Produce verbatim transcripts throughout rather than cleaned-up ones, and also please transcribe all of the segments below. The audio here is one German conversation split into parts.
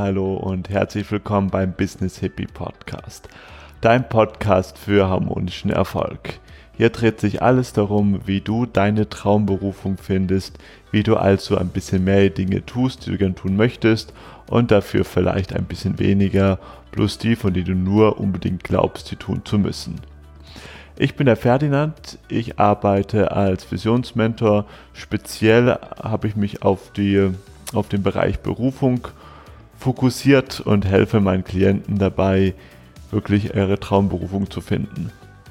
Hallihallo und herzlich willkommen beim Business Hippie Podcast, dein Podcast für harmonischen Erfolg. Hier dreht sich alles darum, wie du deine Traumberufung findest, wie du also ein bisschen mehr Dinge tust, die du gerne tun möchtest und dafür vielleicht ein bisschen weniger, bloß die, von denen du nur unbedingt glaubst, sie tun zu müssen. Ich bin der Ferdinand, ich arbeite als Visionsmentor. Speziell habe ich mich auf, die, auf den Bereich Berufung fokussiert und helfe meinen Klienten dabei, wirklich ihre Traumberufung zu finden.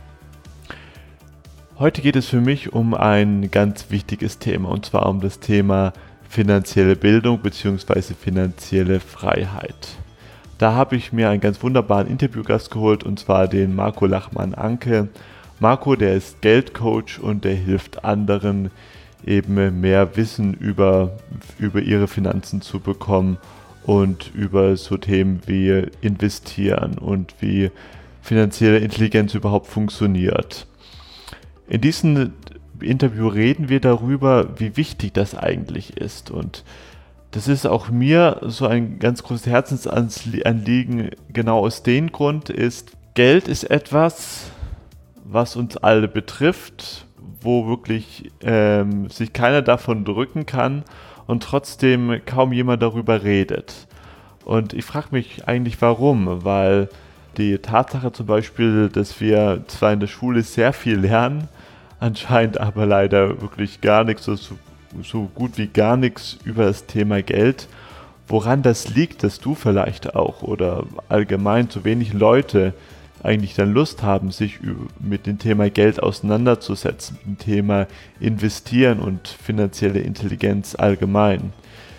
Heute geht es für mich um ein ganz wichtiges Thema, und zwar um das Thema finanzielle Bildung bzw. finanzielle Freiheit. Da habe ich mir einen ganz wunderbaren Interviewgast geholt, und zwar den Marco Lachmann-Anke. Marco, der ist Geldcoach und der hilft anderen, eben mehr Wissen über, über ihre Finanzen zu bekommen und über so Themen wie Investieren und wie finanzielle Intelligenz überhaupt funktioniert. In diesem Interview reden wir darüber, wie wichtig das eigentlich ist, und das ist auch mir so ein ganz großes Herzensanliegen. Genau aus dem Grund ist, Geld ist etwas, was uns alle betrifft, wo wirklich ähm, sich keiner davon drücken kann und trotzdem kaum jemand darüber redet. Und ich frage mich eigentlich warum, weil die Tatsache zum Beispiel, dass wir zwar in der Schule sehr viel lernen, anscheinend aber leider wirklich gar nichts, so, so gut wie gar nichts über das Thema Geld. Woran das liegt, dass du vielleicht auch oder allgemein zu wenig Leute eigentlich dann Lust haben, sich mit dem Thema Geld auseinanderzusetzen, mit dem Thema Investieren und finanzielle Intelligenz allgemein.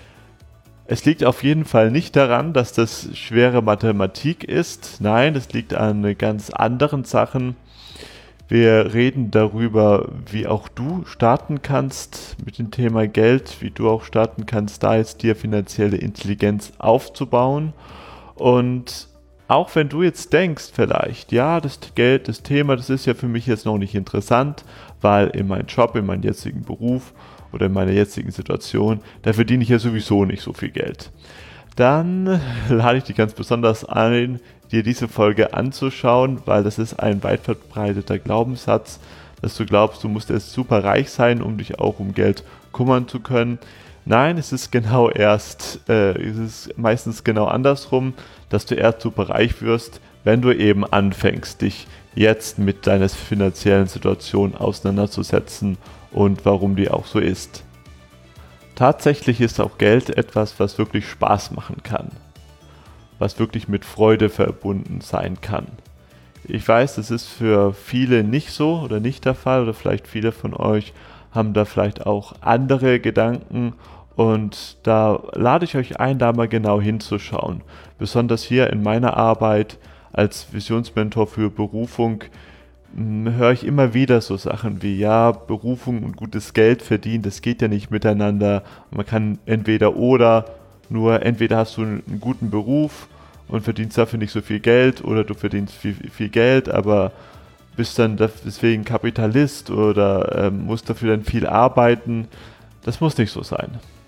Es liegt auf jeden Fall nicht daran, dass das schwere Mathematik ist. Nein, es liegt an ganz anderen Sachen. Wir reden darüber, wie auch du starten kannst mit dem Thema Geld, wie du auch starten kannst, da jetzt dir finanzielle Intelligenz aufzubauen. Und auch wenn du jetzt denkst vielleicht, ja, das Geld, das Thema, das ist ja für mich jetzt noch nicht interessant, weil in meinem Job, in meinem jetzigen Beruf oder in meiner jetzigen Situation, da verdiene ich ja sowieso nicht so viel Geld. Dann lade ich dich ganz besonders ein, dir diese Folge anzuschauen, weil das ist ein weit verbreiteter Glaubenssatz, dass du glaubst, du musst erst super reich sein, um dich auch um Geld kümmern zu können. Nein, es ist genau erst, äh, es ist meistens genau andersrum, dass du erst super reich wirst, wenn du eben anfängst, dich jetzt mit deiner finanziellen Situation auseinanderzusetzen und warum die auch so ist. Tatsächlich ist auch Geld etwas, was wirklich Spaß machen kann, was wirklich mit Freude verbunden sein kann. Ich weiß, das ist für viele nicht so oder nicht der Fall, oder vielleicht viele von euch haben da vielleicht auch andere Gedanken, und da lade ich euch ein, da mal genau hinzuschauen. Besonders hier in meiner Arbeit als Visionsmentor für Berufung mh, höre ich immer wieder so Sachen wie, ja, Berufung und gutes Geld verdienen, das geht ja nicht miteinander. Man kann entweder oder, nur entweder hast du einen guten Beruf und verdienst dafür nicht so viel Geld, oder du verdienst viel, viel Geld, aber bist dann deswegen Kapitalist oder ähm, musst dafür dann viel arbeiten. Das muss nicht so sein.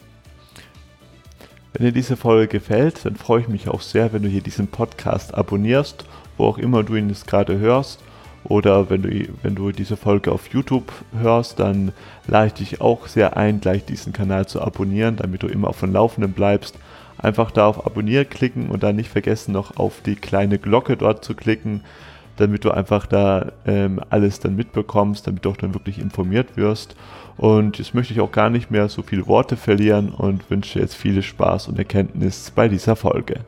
Wenn dir diese Folge gefällt, dann freue ich mich auch sehr, wenn du hier diesen Podcast abonnierst, wo auch immer du ihn jetzt gerade hörst. Oder wenn du, wenn du diese Folge auf YouTube hörst, dann lade ich dich auch sehr ein, gleich diesen Kanal zu abonnieren, damit du immer auf dem Laufenden bleibst. Einfach da auf Abonnieren klicken und dann nicht vergessen, noch auf die kleine Glocke dort zu klicken, damit du einfach da ähm, alles dann mitbekommst, damit du auch dann wirklich informiert wirst. Und jetzt möchte ich auch gar nicht mehr so viele Worte verlieren und wünsche jetzt viel Spaß und Erkenntnis bei dieser Folge.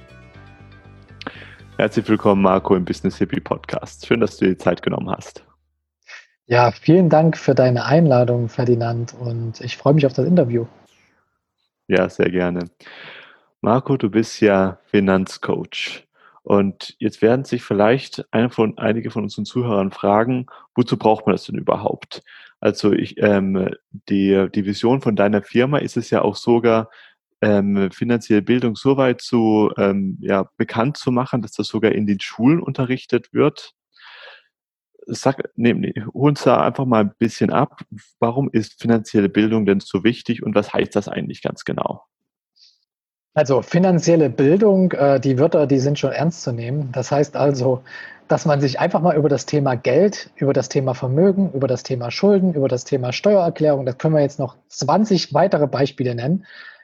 Herzlich willkommen, Marco, im Business Hippie Podcast. Schön, dass du dir die Zeit genommen hast. Ja, vielen Dank für deine Einladung, Ferdinand, und ich freue mich auf das Interview. Ja, sehr gerne. Marco, du bist ja Finanzcoach. Und jetzt werden sich vielleicht eine von, einige von unseren Zuhörern fragen, wozu braucht man das denn überhaupt? Also ich, ähm, die, die Vision von deiner Firma ist es ja auch sogar, ähm, finanzielle Bildung so weit zu, ähm, ja, bekannt zu machen, dass das sogar in den Schulen unterrichtet wird. Sag, nee, nee, hol uns da einfach mal ein bisschen ab. Warum ist finanzielle Bildung denn so wichtig und was heißt das eigentlich ganz genau? Also finanzielle Bildung, äh, die Wörter, die sind schon ernst zu nehmen. Das heißt also, dass man sich einfach mal über das Thema Geld, über das Thema Vermögen, über das Thema Schulden, über das Thema Steuererklärung, das können wir jetzt noch zwanzig weitere Beispiele nennen,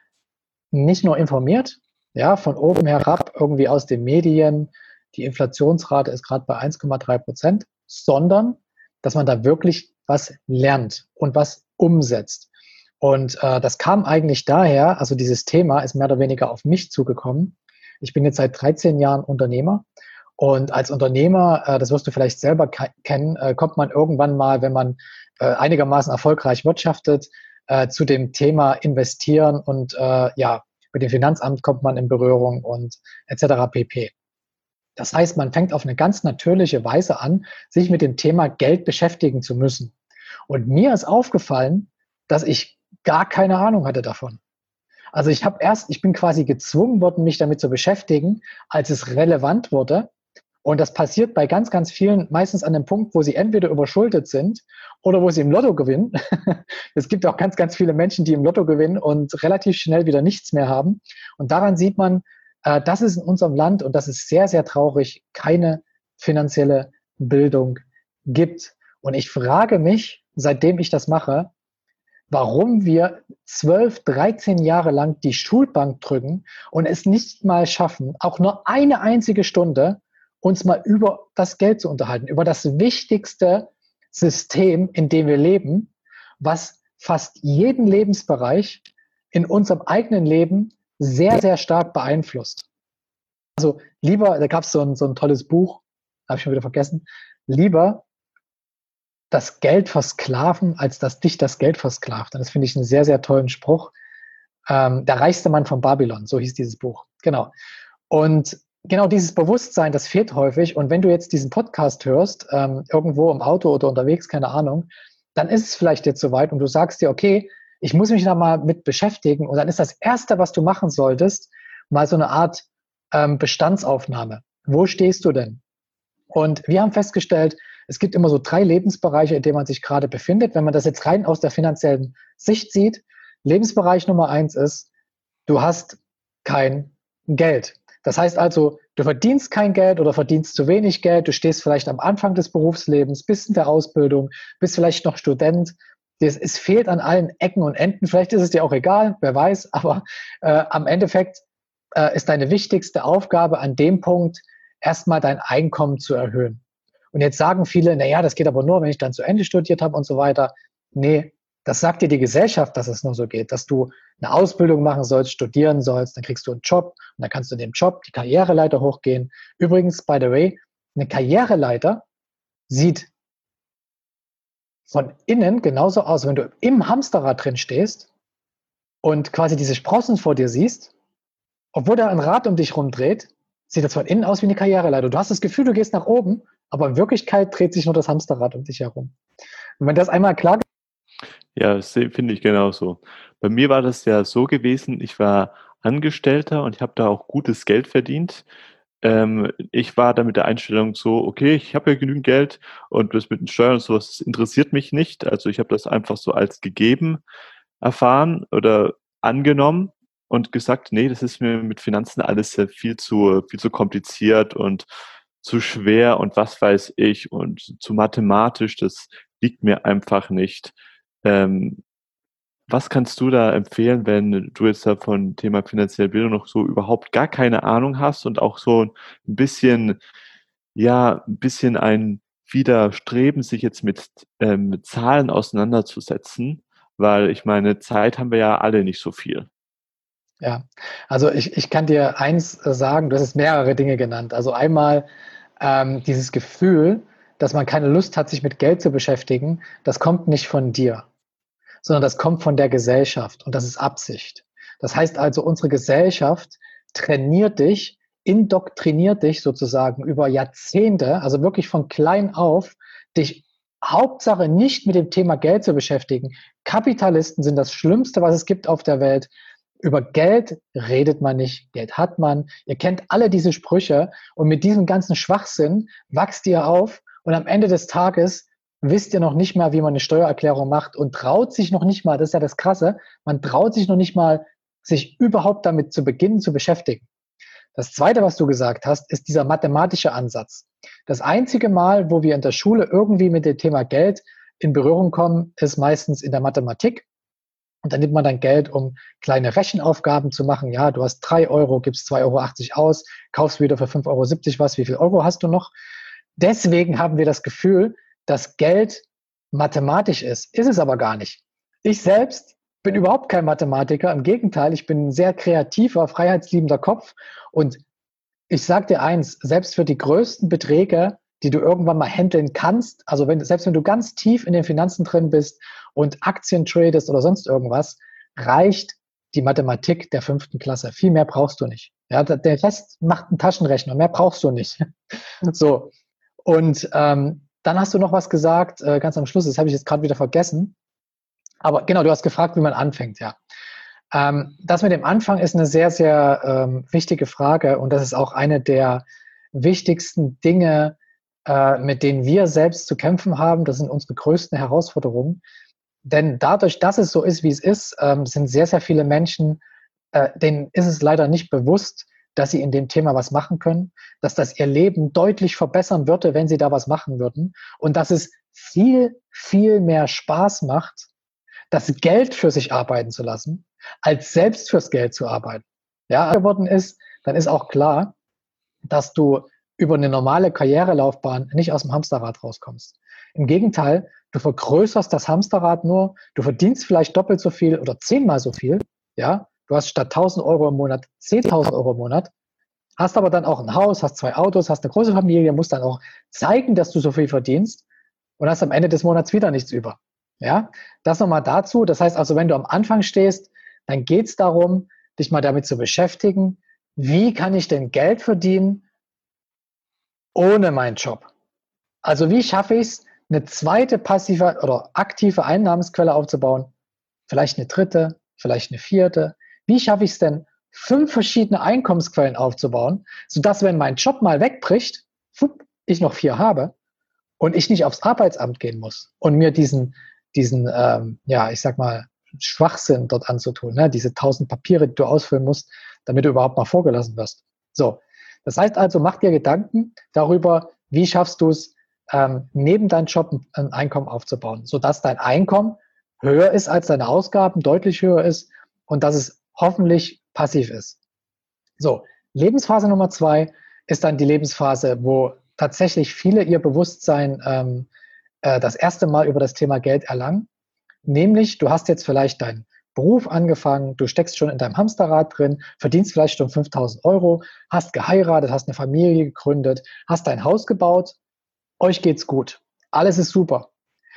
nicht nur informiert, ja, von oben herab, irgendwie aus den Medien, die Inflationsrate ist gerade bei eins Komma drei Prozent, sondern dass man da wirklich was lernt und was umsetzt. Und äh, das kam eigentlich daher, also dieses Thema ist mehr oder weniger auf mich zugekommen. Ich bin jetzt seit dreizehn Jahren Unternehmer und als Unternehmer, äh, das wirst du vielleicht selber kennen, äh, kommt man irgendwann mal, wenn man äh, einigermaßen erfolgreich wirtschaftet, äh, zu dem Thema investieren und äh, ja, mit dem Finanzamt kommt man in Berührung und et cetera pp. Das heißt, man fängt auf eine ganz natürliche Weise an, sich mit dem Thema Geld beschäftigen zu müssen. Und mir ist aufgefallen, dass ich gar keine Ahnung hatte davon. Also ich habe erst, ich bin quasi gezwungen worden, mich damit zu beschäftigen, als es relevant wurde. Und das passiert bei ganz, ganz vielen meistens an dem Punkt, wo sie entweder überschuldet sind oder wo sie im Lotto gewinnen. Es gibt auch ganz, ganz viele Menschen, die im Lotto gewinnen und relativ schnell wieder nichts mehr haben. Und daran sieht man, äh, dass es in unserem Land, und das ist sehr, sehr traurig, keine finanzielle Bildung gibt. Und ich frage mich, seitdem ich das mache, warum wir zwölf, dreizehn Jahre lang die Schulbank drücken und es nicht mal schaffen, auch nur eine einzige Stunde uns mal über das Geld zu unterhalten, über das wichtigste System, in dem wir leben, was fast jeden Lebensbereich in unserem eigenen Leben sehr, sehr stark beeinflusst. Also lieber, da gab es so ein, so ein tolles Buch, habe ich schon wieder vergessen, lieber das Geld versklaven, als dass dich das Geld versklavt. Und das finde ich einen sehr, sehr tollen Spruch. Ähm, der reichste Mann von Babylon, so hieß dieses Buch. Genau. Und genau dieses Bewusstsein, das fehlt häufig. Und wenn du jetzt diesen Podcast hörst, ähm, irgendwo im Auto oder unterwegs, keine Ahnung, dann ist es vielleicht jetzt soweit und du sagst dir, okay, ich muss mich da mal mit beschäftigen. Und dann ist das Erste, was du machen solltest, mal so eine Art ähm, Bestandsaufnahme. Wo stehst du denn? Und wir haben festgestellt, es gibt immer so drei Lebensbereiche, in denen man sich gerade befindet. Wenn man das jetzt rein aus der finanziellen Sicht sieht, Lebensbereich Nummer eins ist, du hast kein Geld. Das heißt also, du verdienst kein Geld oder verdienst zu wenig Geld. Du stehst vielleicht am Anfang des Berufslebens, bist in der Ausbildung, bist vielleicht noch Student. Es, es fehlt an allen Ecken und Enden. Vielleicht ist es dir auch egal, wer weiß. Aber äh, am Endeffekt äh, ist deine wichtigste Aufgabe an dem Punkt, erstmal dein Einkommen zu erhöhen. Und jetzt sagen viele, na ja, das geht aber nur, wenn ich dann zu Ende studiert habe und so weiter. Nee, das sagt dir die Gesellschaft, dass es nur so geht, dass du eine Ausbildung machen sollst, studieren sollst, dann kriegst du einen Job und dann kannst du in dem Job die Karriereleiter hochgehen. Übrigens, by the way, eine Karriereleiter sieht von innen genauso aus, wenn du im Hamsterrad drin stehst und quasi diese Sprossen vor dir siehst, obwohl da ein Rad um dich rumdreht, sieht das von innen aus wie eine Karriereleiter. Du hast das Gefühl, du gehst nach oben, aber in Wirklichkeit dreht sich nur das Hamsterrad um dich herum. Und wenn das einmal klar Ja, das finde ich genauso. Bei mir war das ja so gewesen, ich war Angestellter und ich habe da auch gutes Geld verdient. Ähm, ich war da mit der Einstellung so, okay, ich habe ja genügend Geld und das mit den Steuern und sowas, das interessiert mich nicht. Also ich habe das einfach so als gegeben erfahren oder angenommen und gesagt, nee, das ist mir mit Finanzen alles äh, viel zu, viel zu kompliziert und zu schwer und was weiß ich und zu mathematisch, das liegt mir einfach nicht. Ähm, Was kannst du da empfehlen, wenn du jetzt da von Thema finanzielle Bildung noch so überhaupt gar keine Ahnung hast und auch so ein bisschen, ja, ein bisschen ein Widerstreben, sich jetzt mit, ähm, mit Zahlen auseinanderzusetzen, weil ich meine, Zeit haben wir ja alle nicht so viel. Ja, also ich, ich kann dir eins äh, sagen, du hast jetzt mehrere Dinge genannt. Also einmal ähm, dieses Gefühl, dass man keine Lust hat, sich mit Geld zu beschäftigen, das kommt nicht von dir, sondern das kommt von der Gesellschaft und das ist Absicht. Das heißt also, unsere Gesellschaft trainiert dich, indoktriniert dich sozusagen über Jahrzehnte, also wirklich von klein auf, dich Hauptsache nicht mit dem Thema Geld zu beschäftigen. Kapitalisten sind das Schlimmste, was es gibt auf der Welt. Über Geld redet man nicht, Geld hat man. Ihr kennt alle diese Sprüche und mit diesem ganzen Schwachsinn wachst ihr auf und am Ende des Tages wisst ihr noch nicht mal, wie man eine Steuererklärung macht und traut sich noch nicht mal, das ist ja das Krasse, man traut sich noch nicht mal sich überhaupt damit zu beginnen zu beschäftigen. Das Zweite, was du gesagt hast, ist dieser mathematische Ansatz. Das einzige Mal, wo wir in der Schule irgendwie mit dem Thema Geld in Berührung kommen, ist meistens in der Mathematik. Und dann nimmt man dann Geld, um kleine Rechenaufgaben zu machen. Ja, du hast drei Euro, gibst zwei Euro achtzig aus, kaufst wieder für fünf Euro siebzig was. Wie viel Euro hast du noch? Deswegen haben wir das Gefühl, dass Geld mathematisch ist. Ist es aber gar nicht. Ich selbst bin überhaupt kein Mathematiker. Im Gegenteil, ich bin ein sehr kreativer, freiheitsliebender Kopf. Und ich sage dir eins, selbst für die größten Beträge, die du irgendwann mal handeln kannst, also wenn, selbst wenn du ganz tief in den Finanzen drin bist und Aktien tradest oder sonst irgendwas, reicht die Mathematik der fünften Klasse. Viel mehr brauchst du nicht. Ja, der Rest macht einen Taschenrechner, mehr brauchst du nicht. So, und ähm, dann hast du noch was gesagt, äh, ganz am Schluss, das habe ich jetzt gerade wieder vergessen. Aber genau, du hast gefragt, wie man anfängt, ja. Ähm, das mit dem Anfang ist eine sehr, sehr ähm, wichtige Frage und das ist auch eine der wichtigsten Dinge, äh, mit denen wir selbst zu kämpfen haben. Das sind unsere größten Herausforderungen. Denn dadurch, dass es so ist, wie es ist, ähm, sind sehr, sehr viele Menschen, äh, denen ist es leider nicht bewusst, dass sie in dem Thema was machen können, dass das ihr Leben deutlich verbessern würde, wenn sie da was machen würden und dass es viel, viel mehr Spaß macht, das Geld für sich arbeiten zu lassen, als selbst fürs Geld zu arbeiten. Ja, geworden ist, dann ist auch klar, dass du über eine normale Karrierelaufbahn nicht aus dem Hamsterrad rauskommst. Im Gegenteil, du vergrößerst das Hamsterrad nur, du verdienst vielleicht doppelt so viel oder zehnmal so viel, ja, du hast statt tausend Euro im Monat zehntausend Euro im Monat, hast aber dann auch ein Haus, hast zwei Autos, hast eine große Familie, musst dann auch zeigen, dass du so viel verdienst und hast am Ende des Monats wieder nichts über. Ja, das nochmal dazu. Das heißt also, wenn du am Anfang stehst, dann geht es darum, dich mal damit zu beschäftigen, wie kann ich denn Geld verdienen ohne meinen Job? Also wie schaffe ich es, eine zweite passive oder aktive Einnahmensquelle aufzubauen? Vielleicht eine dritte, vielleicht eine vierte. Wie schaffe ich es denn, fünf verschiedene Einkommensquellen aufzubauen, sodass, wenn mein Job mal wegbricht, ich noch vier habe und ich nicht aufs Arbeitsamt gehen muss und mir diesen diesen, ähm, ja, ich sag mal, Schwachsinn dort anzutun, ne? Diese tausend Papiere, die du ausfüllen musst, damit du überhaupt mal vorgelassen wirst. So, das heißt also, mach dir Gedanken darüber, wie schaffst du es, ähm, neben deinem Job ein Einkommen aufzubauen, sodass dein Einkommen höher ist als deine Ausgaben, deutlich höher ist und dass es hoffentlich passiv ist. So, Lebensphase Nummer zwei ist dann die Lebensphase, wo tatsächlich viele ihr Bewusstsein ähm, das erste Mal über das Thema Geld erlangen. Nämlich, du hast jetzt vielleicht deinen Beruf angefangen, du steckst schon in deinem Hamsterrad drin, verdienst vielleicht schon fünftausend Euro, hast geheiratet, hast eine Familie gegründet, hast dein Haus gebaut, euch geht's gut, alles ist super.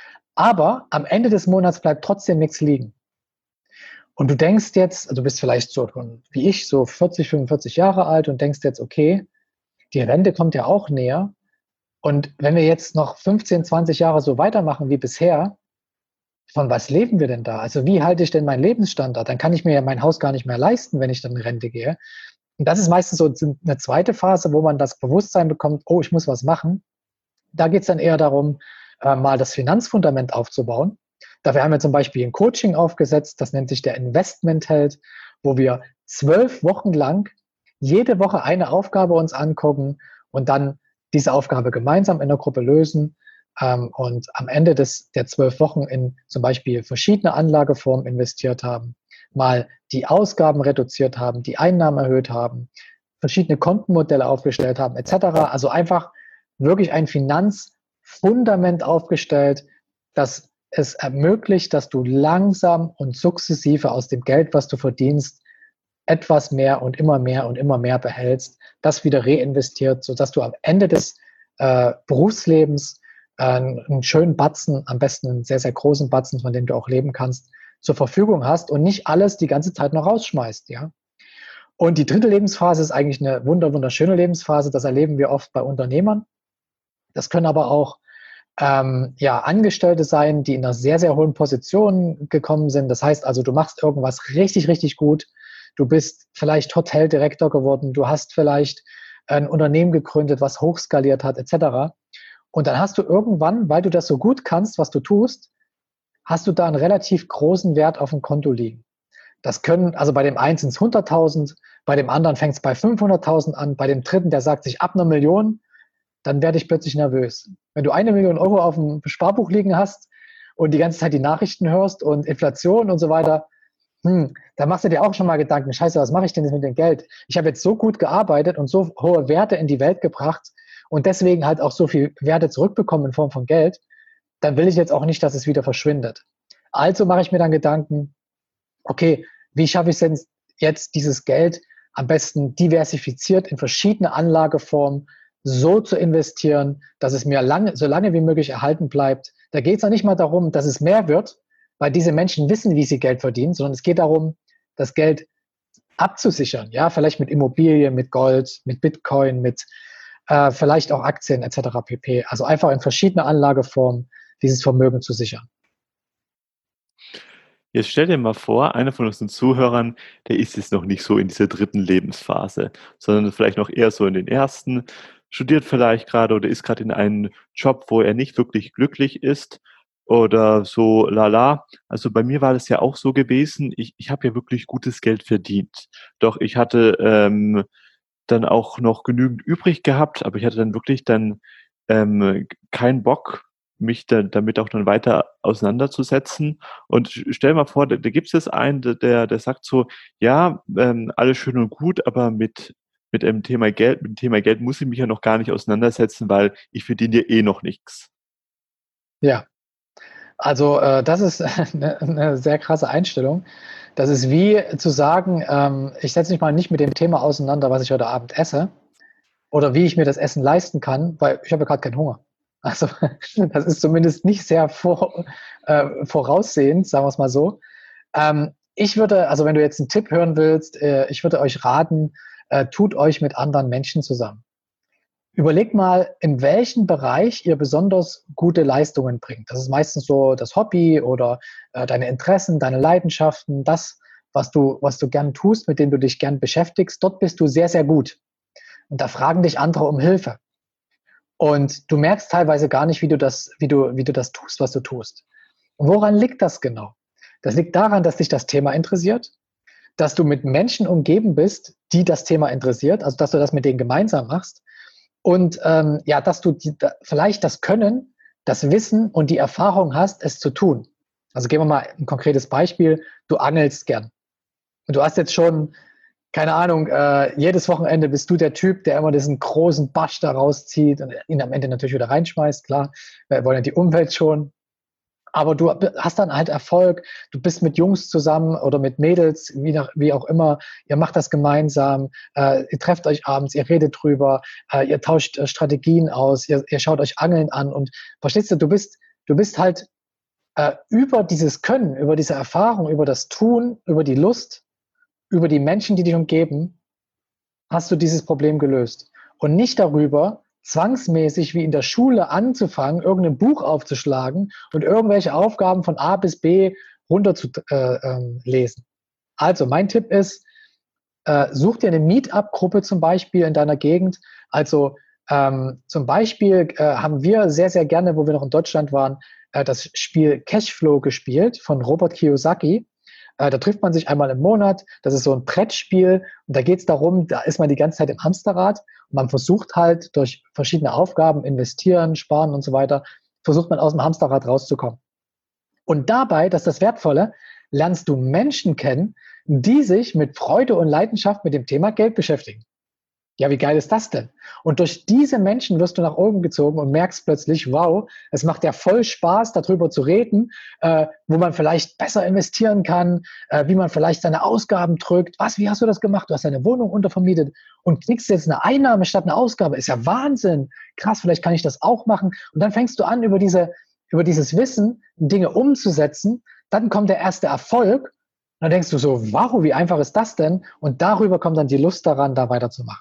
Aber am Ende des Monats bleibt trotzdem nichts liegen. Und du denkst jetzt, also du bist vielleicht so wie ich, so vierzig, fünfundvierzig Jahre alt und denkst jetzt, okay, die Rente kommt ja auch näher. Und wenn wir jetzt noch fünfzehn, zwanzig Jahre so weitermachen wie bisher, von was leben wir denn da? Also wie halte ich denn meinen Lebensstandard? Dann kann ich mir ja mein Haus gar nicht mehr leisten, wenn ich dann in Rente gehe. Und das ist meistens so eine zweite Phase, wo man das Bewusstsein bekommt, oh, ich muss was machen. Da geht es dann eher darum, äh, mal das Finanzfundament aufzubauen. Dafür haben wir zum Beispiel ein Coaching aufgesetzt, das nennt sich der Investment-Held, wo wir zwölf Wochen lang jede Woche eine Aufgabe uns angucken und dann diese Aufgabe gemeinsam in der Gruppe lösen ähm, und am Ende des, der zwölf Wochen in zum Beispiel verschiedene Anlageformen investiert haben, mal die Ausgaben reduziert haben, die Einnahmen erhöht haben, verschiedene Kontenmodelle aufgestellt haben, et cetera. Also einfach wirklich ein Finanzfundament aufgestellt, das es ermöglicht, dass du langsam und sukzessive aus dem Geld, was du verdienst, etwas mehr und immer mehr und immer mehr behältst, das wieder reinvestiert, sodass du am Ende des äh, Berufslebens äh, einen schönen Batzen, am besten einen sehr, sehr großen Batzen, von dem du auch leben kannst, zur Verfügung hast und nicht alles die ganze Zeit noch rausschmeißt, ja. Und die dritte Lebensphase ist eigentlich eine wunder, wunderschöne Lebensphase. Das erleben wir oft bei Unternehmern. Das können aber auch ähm, ja, Angestellte sein, die in einer sehr, sehr hohen Position gekommen sind. Das heißt also, du machst irgendwas richtig, richtig gut. Du bist vielleicht Hoteldirektor geworden. Du hast vielleicht ein Unternehmen gegründet, was hochskaliert hat, et cetera. Und dann hast du irgendwann, weil du das so gut kannst, was du tust, hast du da einen relativ großen Wert auf dem Konto liegen. Das können, also bei dem einen sind es hunderttausend, bei dem anderen fängt es bei fünfhunderttausend an, bei dem dritten, der sagt sich ab einer Million, dann werde ich plötzlich nervös. Wenn du eine Million Euro auf dem Sparbuch liegen hast und die ganze Zeit die Nachrichten hörst und Inflation und so weiter, hm, da machst du dir auch schon mal Gedanken, scheiße, was mache ich denn jetzt mit dem Geld? Ich habe jetzt so gut gearbeitet und so hohe Werte in die Welt gebracht und deswegen halt auch so viel Werte zurückbekommen in Form von Geld, dann will ich jetzt auch nicht, dass es wieder verschwindet. Also mache ich mir dann Gedanken, okay, wie schaffe ich es denn jetzt, dieses Geld am besten diversifiziert in verschiedene Anlageformen so zu investieren, dass es mir lange, so lange wie möglich erhalten bleibt. Da geht es ja nicht mal darum, dass es mehr wird, weil diese Menschen wissen, wie sie Geld verdienen, sondern es geht darum, das Geld abzusichern. Ja, vielleicht mit Immobilien, mit Gold, mit Bitcoin, mit äh, vielleicht auch Aktien et cetera pp. Also einfach in verschiedene Anlageformen dieses Vermögen zu sichern. Jetzt stell dir mal vor, einer von unseren Zuhörern, der ist jetzt noch nicht so in dieser dritten Lebensphase, sondern vielleicht noch eher so in den ersten, studiert vielleicht gerade oder ist gerade in einem Job, wo er nicht wirklich glücklich ist oder so lala. Also bei mir war das ja auch so gewesen, ich, ich habe ja wirklich gutes Geld verdient. Doch ich hatte ähm, dann auch noch genügend übrig gehabt, aber ich hatte dann wirklich dann ähm, keinen Bock, mich da, damit auch dann weiter auseinanderzusetzen. Und stell mal vor, da, da gibt es jetzt einen, der, der sagt so, ja, ähm, alles schön und gut, aber mit, mit dem Thema Geld, mit dem Thema Geld muss ich mich ja noch gar nicht auseinandersetzen, weil ich verdiene ja eh noch nichts. Ja, also äh, das ist eine, eine sehr krasse Einstellung. Das ist wie zu sagen, ähm, ich setze mich mal nicht mit dem Thema auseinander, was ich heute Abend esse oder wie ich mir das Essen leisten kann, weil ich habe ja gerade keinen Hunger. Also das ist zumindest nicht sehr vor, äh, voraussehend, sagen wir es mal so. Ähm, ich würde, also wenn du jetzt einen Tipp hören willst, äh, ich würde euch raten, äh, tut euch mit anderen Menschen zusammen. Überlegt mal, in welchem Bereich ihr besonders gute Leistungen bringt. Das ist meistens so das Hobby oder äh, deine Interessen, deine Leidenschaften, das, was du, was du gern tust, mit dem du dich gern beschäftigst. Dort bist du sehr, sehr gut. Und da fragen dich andere um Hilfe. Und du merkst teilweise gar nicht, wie du das, wie du, wie du das tust, was du tust. Und woran liegt das genau? Das liegt daran, dass dich das Thema interessiert, dass du mit Menschen umgeben bist, die das Thema interessiert, also dass du das mit denen gemeinsam machst und ähm, ja, dass du die, da, vielleicht das Können, das Wissen und die Erfahrung hast, es zu tun. Also geben wir mal ein konkretes Beispiel. Du angelst gern und du hast jetzt schon, keine Ahnung, äh, jedes Wochenende bist du der Typ, der immer diesen großen Barsch da rauszieht und ihn am Ende natürlich wieder reinschmeißt. Klar, wir wollen ja die Umwelt schonen. Aber du hast dann halt Erfolg, du bist mit Jungs zusammen oder mit Mädels, wie, nach, wie auch immer, ihr macht das gemeinsam, äh, ihr trefft euch abends, ihr redet drüber, äh, ihr tauscht äh, Strategien aus, ihr, ihr schaut euch Angeln an und verstehst du, du bist, du bist halt äh, über dieses Können, über diese Erfahrung, über das Tun, über die Lust, über die Menschen, die dich umgeben, hast du dieses Problem gelöst. Und nicht darüber, zwangsmäßig wie in der Schule anzufangen, irgendein Buch aufzuschlagen und irgendwelche Aufgaben von A bis B runter zu äh, ähm, lesen. Also mein Tipp ist, äh, such dir eine Meetup-Gruppe zum Beispiel in deiner Gegend. Also ähm, zum Beispiel äh, haben wir sehr, sehr gerne, wo wir noch in Deutschland waren, äh, das Spiel Cashflow gespielt von Robert Kiyosaki. Äh, da trifft man sich einmal im Monat. Das ist so ein Brettspiel. Und da geht es darum, da ist man die ganze Zeit im Hamsterrad. Und man versucht halt durch verschiedene Aufgaben, investieren, sparen und so weiter, versucht man aus dem Hamsterrad rauszukommen. Und dabei, das ist das Wertvolle, lernst du Menschen kennen, die sich mit Freude und Leidenschaft mit dem Thema Geld beschäftigen. Ja, wie geil ist das denn? Und durch diese Menschen wirst du nach oben gezogen und merkst plötzlich, wow, es macht ja voll Spaß, darüber zu reden, äh, wo man vielleicht besser investieren kann, äh, wie man vielleicht seine Ausgaben drückt. Was, wie hast du das gemacht? Du hast deine Wohnung untervermietet und kriegst jetzt eine Einnahme statt eine Ausgabe. Ist ja Wahnsinn. Krass, vielleicht kann ich das auch machen. Und dann fängst du an, über diese, über dieses Wissen Dinge umzusetzen. Dann kommt der erste Erfolg. Und dann denkst du so, wow, wie einfach ist das denn? Und darüber kommt dann die Lust daran, da weiterzumachen.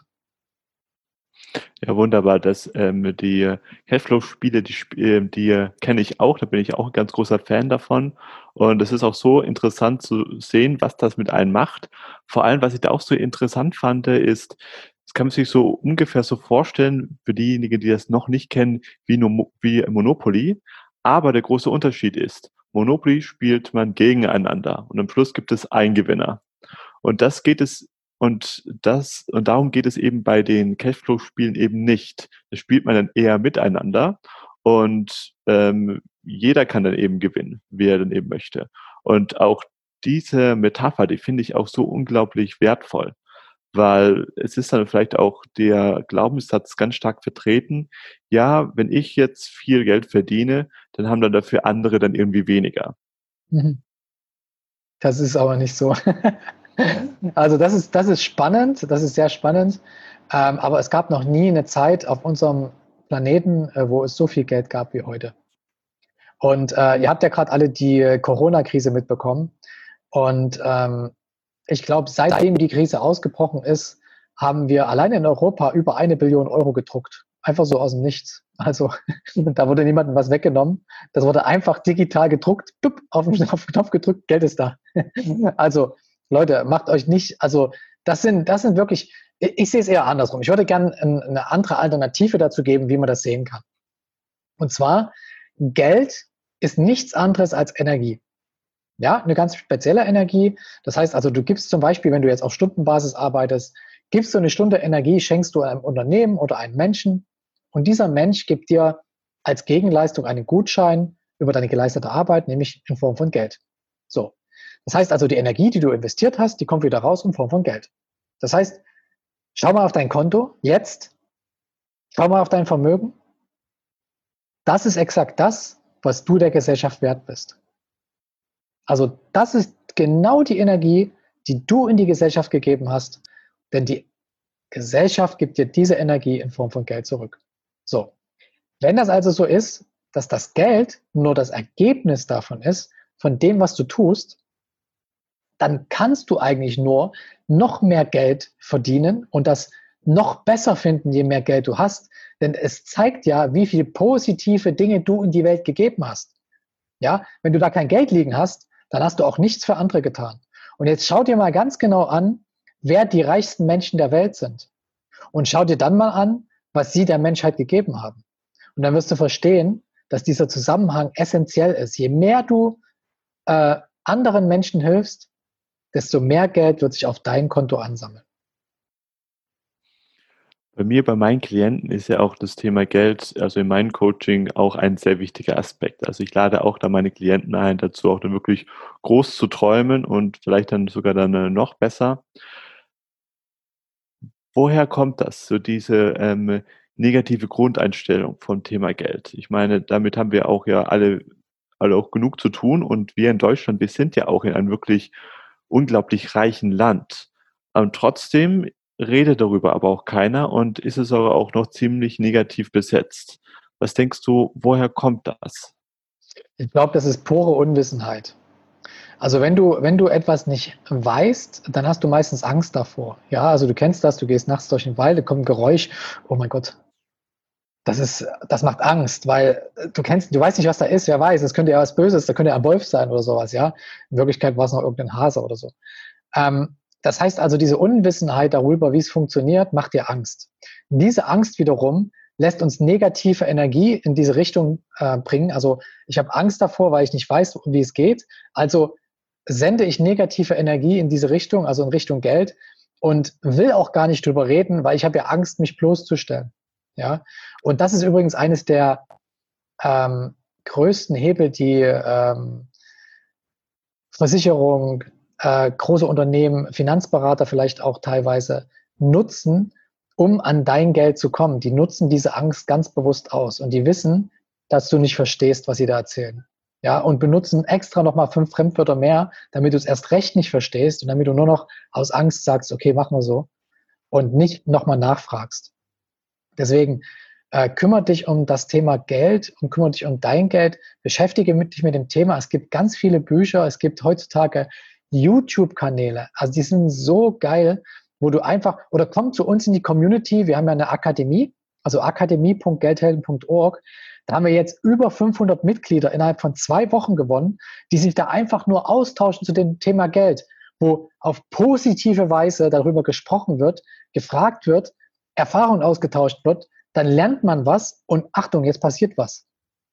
Ja, wunderbar. Das, ähm, die Cashflow-Spiele, die, sp- äh, die kenne ich auch. Da bin ich auch ein ganz großer Fan davon. Und es ist auch so interessant zu sehen, was das mit einem macht. Vor allem, was ich da auch so interessant fand, ist, das kann man sich so ungefähr so vorstellen, für diejenigen, die das noch nicht kennen, wie, Nomo- wie Monopoly. Aber der große Unterschied ist, Monopoly spielt man gegeneinander und am Schluss gibt es einen Gewinner. Und das geht es und das und darum geht es eben bei den Cashflow-Spielen eben nicht. Da spielt man dann eher miteinander und ähm, jeder kann dann eben gewinnen, wie er dann eben möchte. Und auch diese Metapher, die finde ich auch so unglaublich wertvoll, weil es ist dann vielleicht auch der Glaubenssatz ganz stark vertreten, ja, wenn ich jetzt viel Geld verdiene, dann haben dann dafür andere dann irgendwie weniger. Mhm. Das ist aber nicht so. Also das ist, das ist spannend, das ist sehr spannend, ähm, aber es gab noch nie eine Zeit auf unserem Planeten, äh, wo es so viel Geld gab wie heute. Und äh, ihr habt ja gerade alle die äh, Corona-Krise mitbekommen. Und ähm, ich glaube, seitdem die Krise ausgebrochen ist, haben wir alleine in Europa über eine Billion Euro gedruckt. Einfach so aus dem Nichts. Also da wurde niemandem was weggenommen. Das wurde einfach digital gedruckt, tup, auf den, auf den Knopf gedrückt, Geld ist da. Also Leute, macht euch nicht, also das sind, das sind wirklich, ich, ich sehe es eher andersrum. Ich würde gerne ein, eine andere Alternative dazu geben, wie man das sehen kann. Und zwar, Geld ist nichts anderes als Energie. Ja, eine ganz spezielle Energie. Das heißt also, du gibst zum Beispiel, wenn du jetzt auf Stundenbasis arbeitest, gibst du eine Stunde Energie, schenkst du einem Unternehmen oder einem Menschen und dieser Mensch gibt dir als Gegenleistung einen Gutschein über deine geleistete Arbeit, nämlich in Form von Geld. So. Das heißt also, die Energie, die du investiert hast, die kommt wieder raus in Form von Geld. Das heißt, schau mal auf dein Konto, jetzt, schau mal auf dein Vermögen. Das ist exakt das, was du der Gesellschaft wert bist. Also das ist genau die Energie, die du in die Gesellschaft gegeben hast, denn die Gesellschaft gibt dir diese Energie in Form von Geld zurück. So, wenn das also so ist, dass das Geld nur das Ergebnis davon ist, von dem, was du tust, dann kannst du eigentlich nur noch mehr Geld verdienen und das noch besser finden, je mehr Geld du hast, denn es zeigt ja, wie viele positive Dinge du in die Welt gegeben hast. Ja, wenn du da kein Geld liegen hast, dann hast du auch nichts für andere getan. Und jetzt schau dir mal ganz genau an, wer die reichsten Menschen der Welt sind. Und schau dir dann mal an, was sie der Menschheit gegeben haben. Und dann wirst du verstehen, dass dieser Zusammenhang essentiell ist. Je mehr du äh, anderen Menschen hilfst, desto mehr Geld wird sich auf dein Konto ansammeln. Bei mir, bei meinen Klienten ist ja auch das Thema Geld, also in meinem Coaching, auch ein sehr wichtiger Aspekt. Also ich lade auch da meine Klienten ein, dazu auch dann wirklich groß zu träumen und vielleicht dann sogar dann äh, noch besser. Woher kommt das, so diese ähm, negative Grundeinstellung vom Thema Geld? Ich meine, damit haben wir auch ja alle, alle auch genug zu tun und wir in Deutschland, wir sind ja auch in einem wirklich unglaublich reichen Land. Und trotzdem redet darüber aber auch keiner und ist es aber auch noch ziemlich negativ besetzt. Was denkst du, woher kommt das? Ich glaube, das ist pure Unwissenheit. Also wenn du, wenn du etwas nicht weißt, dann hast du meistens Angst davor. Ja, also du kennst das, du gehst nachts durch den Wald, da kommt ein Geräusch, oh mein Gott, das ist, das macht Angst, weil du kennst, du weißt nicht, was da ist, wer weiß, es könnte ja was Böses, da könnte ja ein Wolf sein oder sowas, ja. In Wirklichkeit war es noch irgendein Hase oder so. Ähm, das heißt also, diese Unwissenheit darüber, wie es funktioniert, macht dir Angst. Und diese Angst wiederum lässt uns negative Energie in diese Richtung äh, bringen. Also ich habe Angst davor, weil ich nicht weiß, wie es geht. Also sende ich negative Energie in diese Richtung, also in Richtung Geld und will auch gar nicht drüber reden, weil ich habe ja Angst, mich bloßzustellen. Ja, und das ist übrigens eines der ähm, größten Hebel, die ähm, Versicherung, äh, große Unternehmen, Finanzberater vielleicht auch teilweise nutzen, um an dein Geld zu kommen. Die nutzen diese Angst ganz bewusst aus und die wissen, dass du nicht verstehst, was sie da erzählen. Ja, und benutzen extra nochmal fünf Fremdwörter mehr, damit du es erst recht nicht verstehst und damit du nur noch aus Angst sagst, okay, mach mal so und nicht nochmal nachfragst. Deswegen äh, kümmere dich um das Thema Geld und kümmere dich um dein Geld. Beschäftige dich mit dem Thema. Es gibt ganz viele Bücher. Es gibt heutzutage YouTube-Kanäle. Also die sind so geil, wo du einfach, oder komm zu uns in die Community. Wir haben ja eine Akademie, also akademie punkt geldhelden punkt org. Da haben wir jetzt über fünfhundert Mitglieder innerhalb von zwei Wochen gewonnen, die sich da einfach nur austauschen zu dem Thema Geld, wo auf positive Weise darüber gesprochen wird, gefragt wird, Erfahrung ausgetauscht wird, dann lernt man was und Achtung, jetzt passiert was.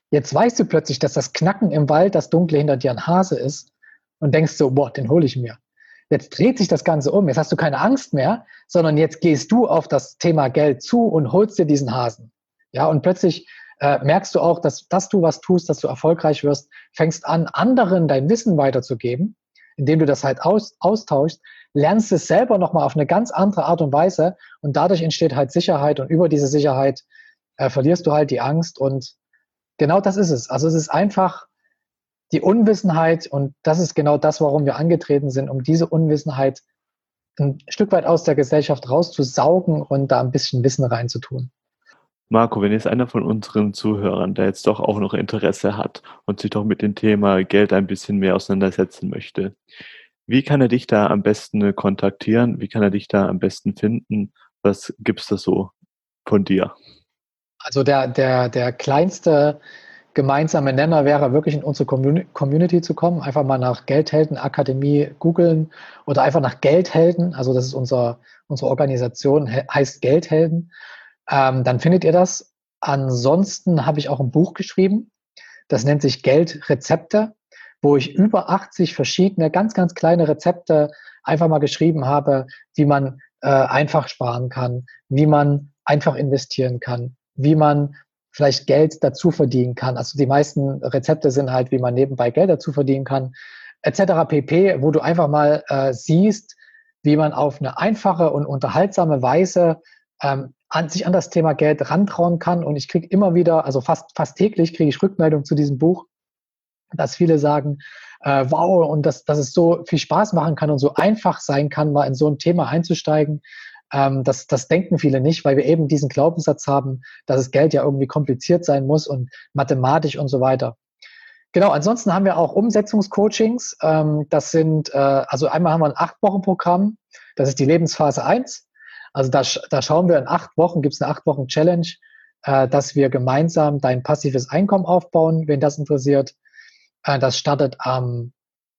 Jetzt weißt du plötzlich, dass das Knacken im Wald, das Dunkle hinter dir ein Hase ist und denkst so, boah, den hole ich mir. Jetzt dreht sich das Ganze um. Jetzt hast du keine Angst mehr, sondern jetzt gehst du auf das Thema Geld zu und holst dir diesen Hasen. Ja, und plötzlich äh, merkst du auch, dass, dass du was tust, dass du erfolgreich wirst, fängst an, anderen dein Wissen weiterzugeben, indem du das halt aus, austauschst, lernst es selber nochmal auf eine ganz andere Art und Weise und dadurch entsteht halt Sicherheit und über diese Sicherheit äh, verlierst du halt die Angst und genau das ist es. Also es ist einfach die Unwissenheit und das ist genau das, warum wir angetreten sind, um diese Unwissenheit ein Stück weit aus der Gesellschaft rauszusaugen und da ein bisschen Wissen reinzutun. Marco, wenn jetzt einer von unseren Zuhörern, der jetzt doch auch noch Interesse hat und sich doch mit dem Thema Geld ein bisschen mehr auseinandersetzen möchte, wie kann er dich da am besten kontaktieren? Wie kann er dich da am besten finden? Was gibt's da so von dir? Also der, der, der kleinste gemeinsame Nenner wäre wirklich in unsere Community zu kommen, einfach mal nach Geldhelden Akademie googeln oder einfach nach Geldhelden, also das ist unser, unsere Organisation, heißt Geldhelden. Ähm, dann findet ihr das. Ansonsten habe ich auch ein Buch geschrieben, das nennt sich Geldrezepte, wo ich über achtzig verschiedene, ganz, ganz kleine Rezepte einfach mal geschrieben habe, wie man äh, einfach sparen kann, wie man einfach investieren kann, wie man vielleicht Geld dazu verdienen kann. Also die meisten Rezepte sind halt, wie man nebenbei Geld dazu verdienen kann, et cetera pp., wo du einfach mal äh, siehst, wie man auf eine einfache und unterhaltsame Weise ähm, an sich an das Thema Geld rantrauen kann. Und ich kriege immer wieder, also fast, fast täglich kriege ich Rückmeldung zu diesem Buch, dass viele sagen, äh, wow, und dass, dass es so viel Spaß machen kann und so einfach sein kann, mal in so ein Thema einzusteigen. Ähm, das, das denken viele nicht, weil wir eben diesen Glaubenssatz haben, dass das Geld ja irgendwie kompliziert sein muss und mathematisch und so weiter. Genau, ansonsten haben wir auch Umsetzungscoachings. Ähm, das sind, äh, also einmal haben wir ein acht-Wochen-Programm, das ist die Lebensphase eins. Also da, da schauen wir in acht Wochen, gibt es eine acht-Wochen-Challenge, äh, dass wir gemeinsam dein passives Einkommen aufbauen, wen das interessiert. Äh, das startet am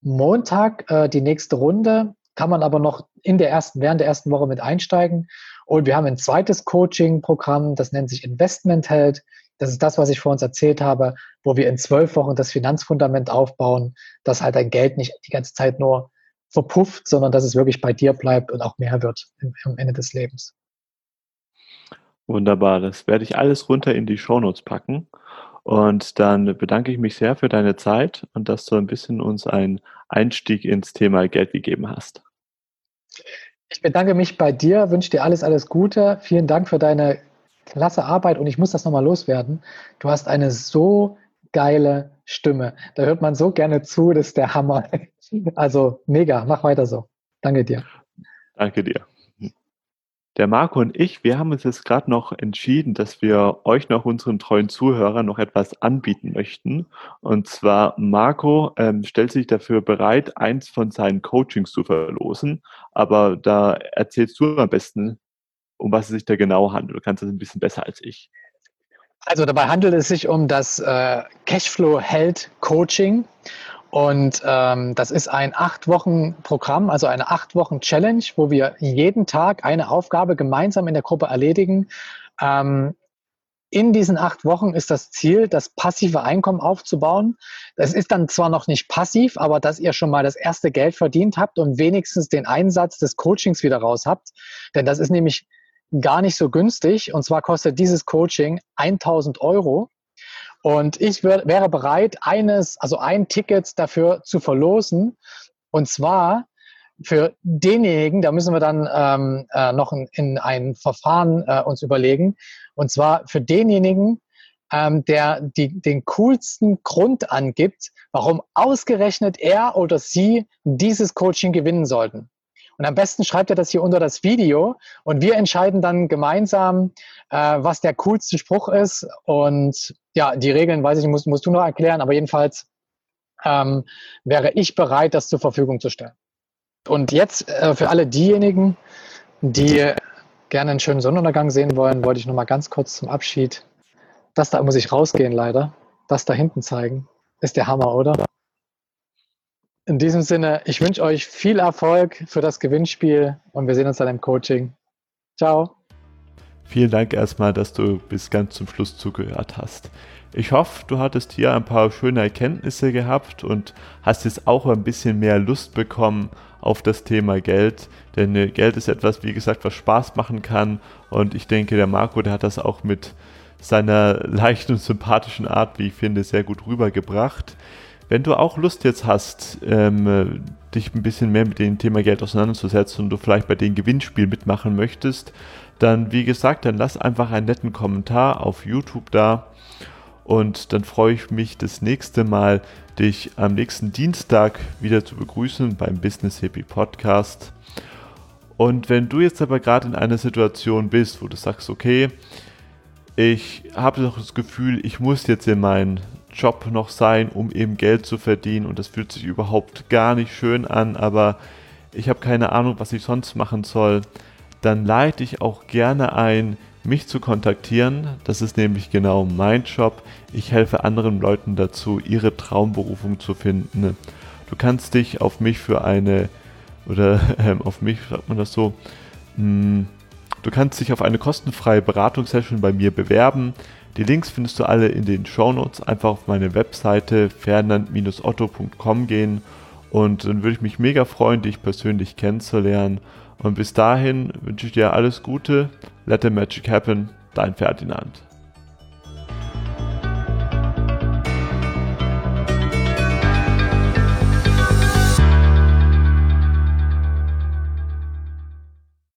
Montag, äh, die nächste Runde, kann man aber noch in der ersten, während der ersten Woche mit einsteigen. Und wir haben ein zweites Coaching-Programm, das nennt sich Investment Held. Das ist das, was ich vor uns erzählt habe, wo wir in zwölf Wochen das Finanzfundament aufbauen, dass halt dein Geld nicht die ganze Zeit nur verpufft, sondern dass es wirklich bei dir bleibt und auch mehr wird am Ende des Lebens. Wunderbar, das werde ich alles runter in die Shownotes packen. Und dann bedanke ich mich sehr für deine Zeit und dass du ein bisschen uns einen Einstieg ins Thema Geld gegeben hast. Ich bedanke mich bei dir, wünsche dir alles, alles Gute. Vielen Dank für deine klasse Arbeit und ich muss das nochmal loswerden. Du hast eine so geile Stimme. Da hört man so gerne zu, das ist der Hammer. Also mega, mach weiter so. Danke dir. Danke dir. Der Marco und ich, wir haben uns jetzt gerade noch entschieden, dass wir euch noch unseren treuen Zuhörern noch etwas anbieten möchten. Und zwar, Marco ähm, stellt sich dafür bereit, eins von seinen Coachings zu verlosen. Aber da erzählst du am besten, um was es sich da genau handelt. Du kannst das ein bisschen besser als ich. Also dabei handelt es sich um das äh, Cashflow Held Coaching. Und ähm, das ist ein acht Wochen Programm, also eine acht Wochen Challenge, wo wir jeden Tag eine Aufgabe gemeinsam in der Gruppe erledigen. Ähm, in diesen acht Wochen ist das Ziel, das passive Einkommen aufzubauen. Das ist dann zwar noch nicht passiv, aber dass ihr schon mal das erste Geld verdient habt und wenigstens den Einsatz des Coachings wieder raus habt. Denn das ist nämlich gar nicht so günstig. Und zwar kostet dieses Coaching tausend Euro. Und ich wär, wäre bereit, eines, also ein Ticket dafür zu verlosen. Und zwar für denjenigen, da müssen wir dann ähm, äh, noch in, in ein Verfahren äh, uns überlegen. Und zwar für denjenigen, ähm, der die, den coolsten Grund angibt, warum ausgerechnet er oder sie dieses Coaching gewinnen sollten. Und am besten schreibt er das hier unter das Video und wir entscheiden dann gemeinsam, äh, was der coolste Spruch ist. Und ja, die Regeln, weiß ich, musst, musst du noch erklären, aber jedenfalls ähm, wäre ich bereit, das zur Verfügung zu stellen. Und jetzt äh, für alle diejenigen, die gerne einen schönen Sonnenuntergang sehen wollen, wollte ich noch mal ganz kurz zum Abschied, das da muss ich rausgehen leider, das da hinten zeigen. Ist der Hammer, oder? In diesem Sinne, ich wünsche euch viel Erfolg für das Gewinnspiel und wir sehen uns dann im Coaching. Ciao. Vielen Dank erstmal, dass du bis ganz zum Schluss zugehört hast. Ich hoffe, du hattest hier ein paar schöne Erkenntnisse gehabt und hast jetzt auch ein bisschen mehr Lust bekommen auf das Thema Geld. Denn Geld ist etwas, wie gesagt, was Spaß machen kann. Und ich denke, der Marco, der hat das auch mit seiner leichten und sympathischen Art, wie ich finde, sehr gut rübergebracht. Wenn du auch Lust jetzt hast, ähm, dich ein bisschen mehr mit dem Thema Geld auseinanderzusetzen und du vielleicht bei den Gewinnspielen mitmachen möchtest, dann, wie gesagt, dann lass einfach einen netten Kommentar auf YouTube da. Und dann freue ich mich das nächste Mal, dich am nächsten Dienstag wieder zu begrüßen beim Business Hippie Podcast. Und wenn du jetzt aber gerade in einer Situation bist, wo du sagst, okay, ich habe noch das Gefühl, ich muss jetzt in meinen Job noch sein, um eben Geld zu verdienen und das fühlt sich überhaupt gar nicht schön an, aber ich habe keine Ahnung, was ich sonst machen soll, dann leite ich auch gerne ein, mich zu kontaktieren. Das ist nämlich genau mein Job. Ich helfe anderen Leuten dazu, ihre Traumberufung zu finden. Du kannst dich auf mich für eine, oder ähm, auf mich sagt man das so, mh, du kannst dich auf eine kostenfreie Beratungssession bei mir bewerben. Die Links findest du alle in den Shownotes. Einfach auf meine Webseite ferdinand Bindestrich otto Punkt com gehen und dann würde ich mich mega freuen, dich persönlich kennenzulernen. Und bis dahin wünsche ich dir alles Gute. Let the magic happen. Dein Ferdinand.